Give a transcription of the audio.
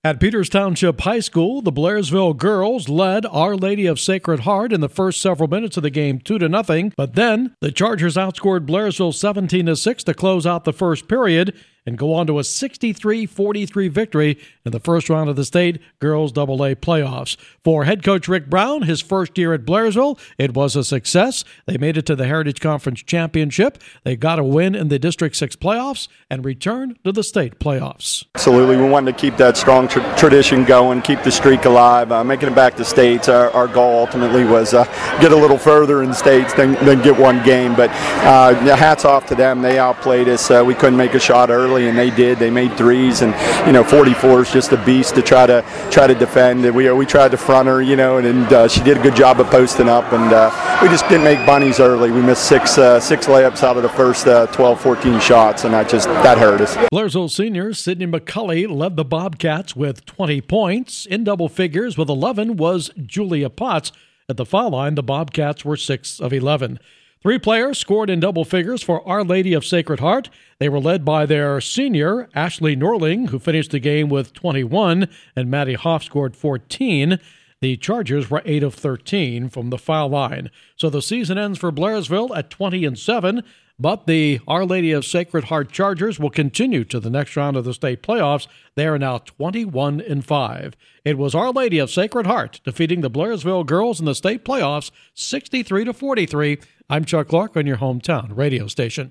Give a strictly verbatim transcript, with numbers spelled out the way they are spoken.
At Peters Township High School, the Blairsville girls led Our Lady of Sacred Heart in the first several minutes of the game two to nothing, but then the Chargers outscored Blairsville seventeen to six to close out the first period and go on to a sixty-three forty-three victory in the first round of the state girls double A playoffs. For head coach Rick Brown, his first year at Blairsville, it was a success. They made it to the Heritage Conference Championship. They got a win in the District six playoffs and returned to the state playoffs. Absolutely. We wanted to keep that strong tra- tradition going, keep the streak alive, uh, making it back to states. Our, our goal ultimately was uh, get a little further in states than, than get one game. But uh, hats off to them. They outplayed us. Uh, we couldn't make a shot early, and they did. They made threes, and you know, forty-four is just a beast to try to try to defend. We we tried to front her, you know, and, and uh, she did a good job of posting up, and uh, we just didn't make bunnies early. We missed six uh, six layups out of the first uh, twelve, fourteen shots, and that just that hurt us. Blairsville senior Sydney McCulley led the Bobcats with twenty points. In double figures with eleven was Julia Potts. At the foul line, the Bobcats were six of eleven. Three players scored in double figures for Our Lady of Sacred Heart. They were led by their senior, Ashley Norling, who finished the game with twenty-one, and Maddie Hoff scored fourteen. The Chargers were eight of thirteen from the foul line. So the season ends for Blairsville at twenty and seven, but the Our Lady of Sacred Heart Chargers will continue to the next round of the state playoffs. They are now twenty-one and five. It was Our Lady of Sacred Heart defeating the Blairsville girls in the state playoffs sixty-three to forty-three. I'm Chuck Clark on your hometown radio station.